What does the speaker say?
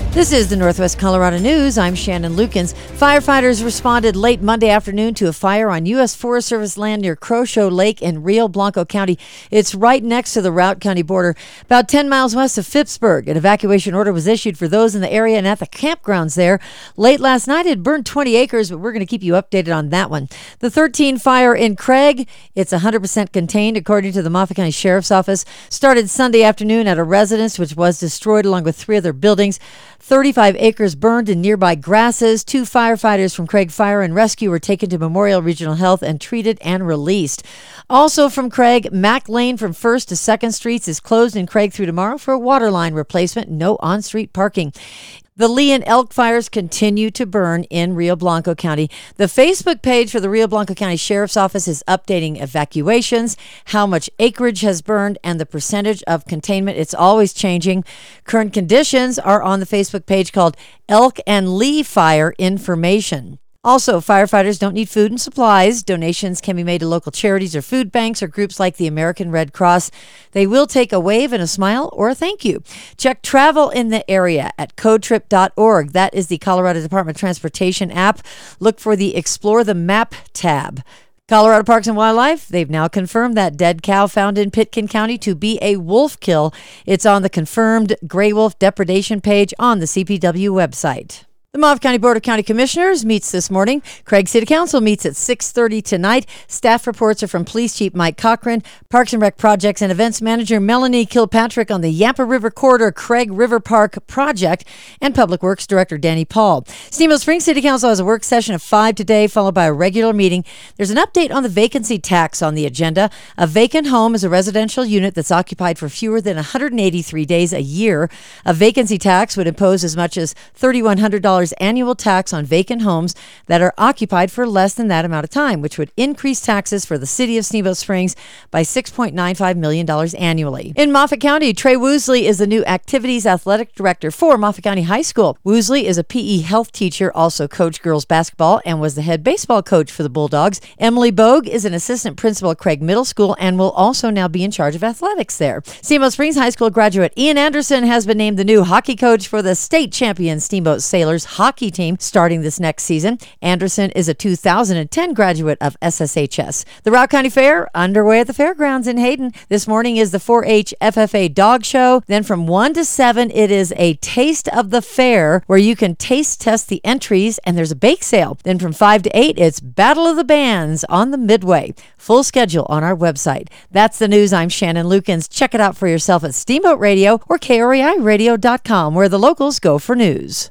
This is the Northwest Colorado News. I'm Shannon Lukens. Firefighters responded late Monday afternoon to a fire on U.S. Forest Service land near Croshow Lake in Rio Blanco County. It's right next to the Routt County border, about 10 miles west of Phippsburg. An evacuation order was issued for those in the area and at the campgrounds there. Late last night, it burned 20 acres, but we're going to keep you updated on that one. The 13 fire in Craig, it's 100% contained, according to the Moffat County Sheriff's Office. Started Sunday afternoon at a residence, which was destroyed along with 3 other buildings. 35 acres burned in nearby grasses. 2 firefighters from Craig Fire and Rescue were taken to Memorial Regional Health and treated and released. Also from Craig, Mack Lane from 1st to 2nd Streets is closed in Craig through tomorrow for a water line replacement. No on-street parking. The Lee and Elk fires continue to burn in Rio Blanco County. The Facebook page for the Rio Blanco County Sheriff's Office is updating evacuations, how much acreage has burned, and the percentage of containment. It's always changing. Current conditions are on the Facebook page called Elk and Lee Fire Information. Also, firefighters don't need food and supplies. Donations can be made to local charities or food banks or groups like the American Red Cross. They will take a wave and a smile or a thank you. Check travel in the area at codetrip.org. That is the Colorado Department of Transportation app. Look for the Explore the Map tab. Colorado Parks and Wildlife, they've now confirmed that dead cow found in Pitkin County to be a wolf kill. It's on the confirmed gray wolf depredation page on the CPW website. The Moffat County Board of County Commissioners meets this morning. Craig City Council meets at 6:30 tonight. Staff reports are from Police Chief Mike Cochran, Parks and Rec Projects and Events Manager Melanie Kilpatrick on the Yampa River Corridor Craig River Park project, and Public Works Director Danny Paul. Steamboat Springs City Council has a work session of 5 today, followed by a regular meeting. There's an update on the vacancy tax on the agenda. A vacant home is a residential unit that's occupied for fewer than 183 days a year. A vacancy tax would impose as much as $3,100 annual tax on vacant homes that are occupied for less than that amount of time, which would increase taxes for the city of Steamboat Springs by $6.95 million annually. In Moffat County, Trey Woosley is the new Activities Athletic Director for Moffat County High School. Woosley is a PE health teacher, also coached girls basketball, and was the head baseball coach for the Bulldogs. Emily Bogue is an assistant principal at Craig Middle School and will also now be in charge of athletics there. Steamboat Springs High School graduate Ian Anderson has been named the new hockey coach for the state champion Steamboat Sailors hockey team starting this next season. Anderson is a 2010 graduate of SSHS. The Routt County Fair underway at the fairgrounds in Hayden. This morning is the 4-H FFA dog show. Then from 1 to 7, it is a taste of the fair where you can taste test the entries, and there's a bake sale. Then from 5 to 8, it's Battle of the Bands on the Midway. Full schedule on our website. That's the news. I'm Shannon Lukens. Check it out for yourself at Steamboat Radio or KREIRadio.com, where the locals go for news.